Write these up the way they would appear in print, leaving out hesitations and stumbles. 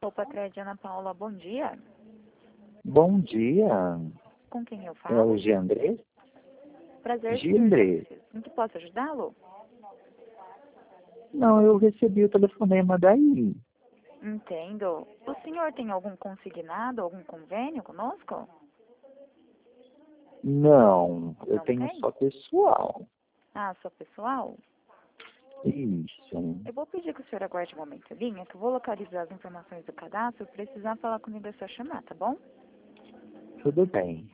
Poupa-Crédito, Ana Paula, bom dia. Bom dia. Com quem eu É falo? o Giandré? Prazer, Giandré. senhor. Em que posso ajudá-lo? Não, eu recebi o telefonema daí. Entendo. O senhor tem algum consignado, algum convênio conosco? Não, eu Não tenho tem? só pessoal. Ah, só pessoal? Isso. Eu vou pedir que o senhor aguarde um momento em linha, que eu vou localizar as informações do cadastro. Se precisar falar comigo, é só chamar, tá bom? Tudo bem.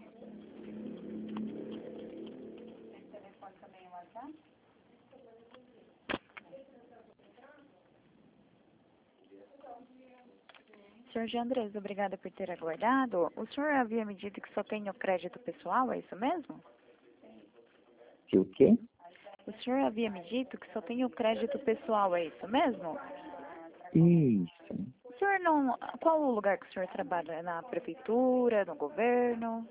Senhor Giandrés, obrigada por ter aguardado. O senhor havia me dito que só tem o crédito pessoal, é isso mesmo? Que o quê? O senhor havia me dito que só tem o crédito pessoal, é isso mesmo? Isso. O senhor não... Qual o lugar que o senhor trabalha? Na prefeitura, no governo?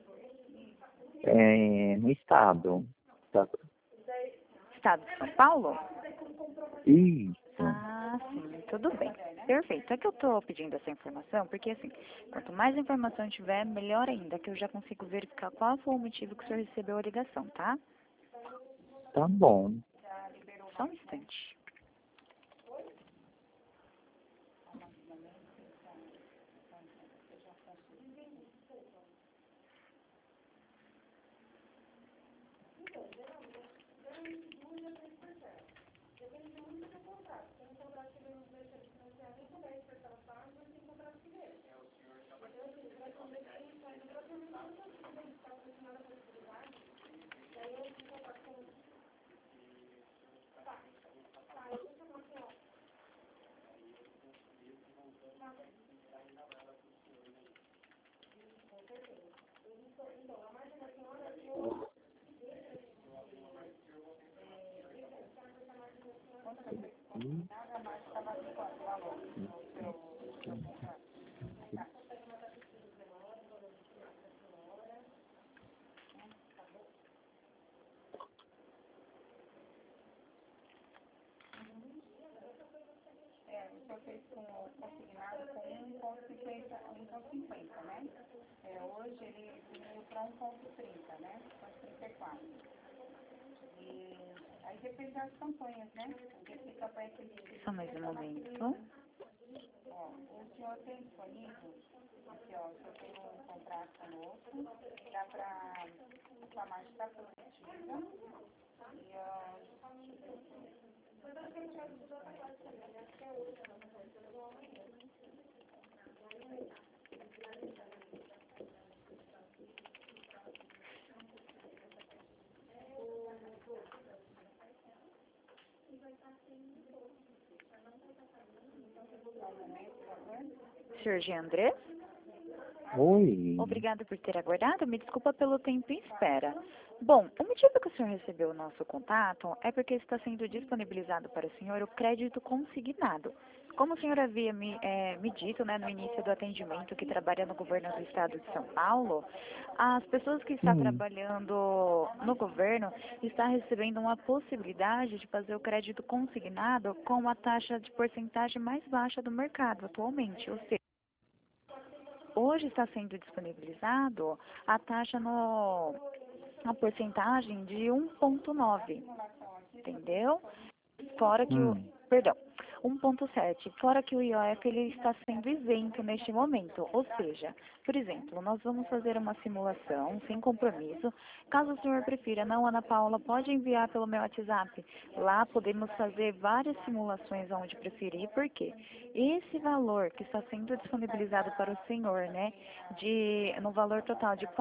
É no estado. Tá. Estado de São Paulo? Isso. Ah, sim, tudo bem. Perfeito. É que eu estou pedindo essa informação, porque assim, quanto mais informação tiver, melhor ainda, que eu já consigo verificar qual foi o motivo que o senhor recebeu a ligação, tá? Tá bom. Só um instante. O senhor fez consignado com 1,50, né? Hoje ele diminuiu para 1,30, né? 1,34. E aí depende das campanhas, né? Porque se campanha que ele... Só mais um momento. Ó, o senhor tem disponível, aqui ó, o senhor tem um contrato conosco, dá para a margem está positiva. E senhor Giandrés? Oi. Obrigada por ter aguardado. Me desculpa pelo tempo em espera. Bom, o motivo que o senhor recebeu o nosso contato é porque está sendo disponibilizado para o senhor o crédito consignado. Como o senhor havia me dito, né, no início do atendimento, que trabalha no governo do estado de São Paulo, as pessoas que estão trabalhando no governo estão recebendo uma possibilidade de fazer o crédito consignado com a taxa de porcentagem mais baixa do mercado atualmente, ou seja, hoje está sendo disponibilizado a taxa a porcentagem de 1,9, entendeu? Fora que o, perdão, 1,7, fora que o IOF ele está sendo isento neste momento, ou seja, por exemplo, nós vamos fazer uma simulação sem compromisso. Caso o senhor prefira, não, Ana Paula, pode enviar pelo meu WhatsApp. Lá podemos fazer várias simulações onde preferir, porque esse valor que está sendo disponibilizado para o senhor, né, no valor total de R$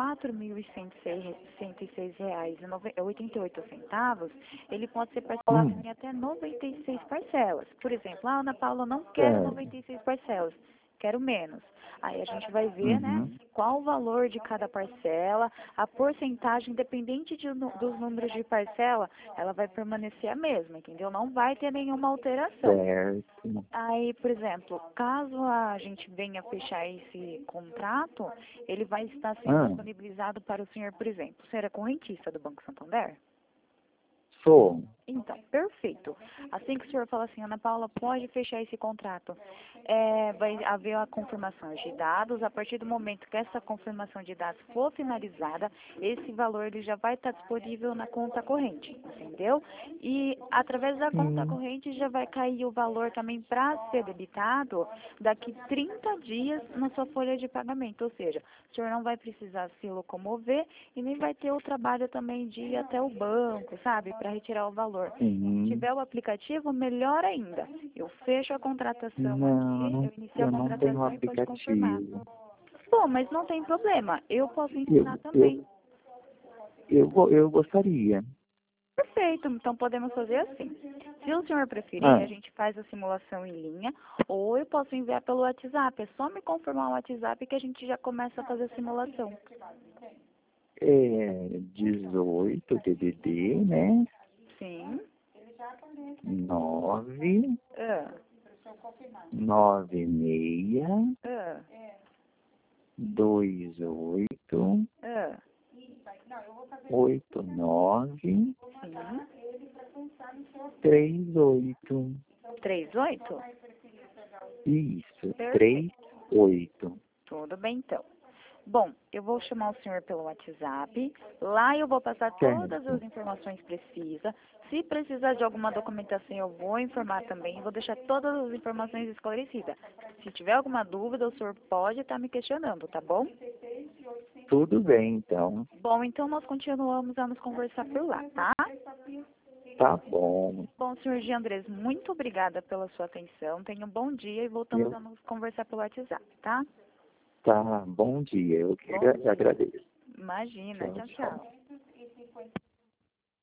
4.106,88, ele pode ser parcelado em até 96 parcelas. Por exemplo, a Ana Paula não quero 96 parcelas, quero menos. Aí a gente vai ver, né, qual o valor de cada parcela, a porcentagem, independente dos números de parcela, ela vai permanecer a mesma, entendeu? Não vai ter nenhuma alteração. Certo. Aí, por exemplo, caso a gente venha fechar esse contrato, ele vai estar sendo disponibilizado para o senhor, por exemplo. O senhor é correntista do Banco Santander? Sou. Então, perfeito. Assim que o senhor fala assim, Ana Paula, pode fechar esse contrato. Vai haver a confirmação de dados. A partir do momento que essa confirmação de dados for finalizada, esse valor ele já vai estar disponível na conta corrente, entendeu? E através da conta corrente já vai cair o valor também para ser debitado daqui 30 dias na sua folha de pagamento. Ou seja, o senhor não vai precisar se locomover e nem vai ter o trabalho também de ir até o banco, sabe, para retirar o valor. Se tiver o aplicativo, melhor ainda. Eu fecho a contratação aqui, eu inicio a eu não tenho contratação e pode confirmar. aplicativo. Bom, mas não tem problema. Eu posso Eu, ensinar eu, também. eu gostaria. Perfeito, então podemos fazer assim. Se o senhor preferir, a Ah, gente faz a simulação em linha, ou eu posso enviar pelo WhatsApp. É só me confirmar o WhatsApp que a gente já começa a fazer a simulação. é 18 DDD, né? Sim. 9 Ah, 96 ah, 28 ah. 89 Sim. 38. 38? Isso, Perfeito. 38. Tudo bem, então. Bom, eu vou chamar o senhor pelo WhatsApp. Lá eu vou passar todas Certo. as informações precisas. Se precisar de alguma documentação, eu vou informar também. Vou deixar todas as informações esclarecidas. Se tiver alguma dúvida, o senhor pode estar me questionando, tá bom? Tudo bem, então. Bom, então nós continuamos a nos conversar por lá, tá? Tá bom. Bom, senhor G. Andrés, muito obrigada pela sua atenção. Tenha um bom dia e voltamos Eu, a nos conversar pelo WhatsApp, tá? tá, bom dia. Eu que Bom dia. agradeço. Imagina. Tchau, Tchau, tchau. tchau.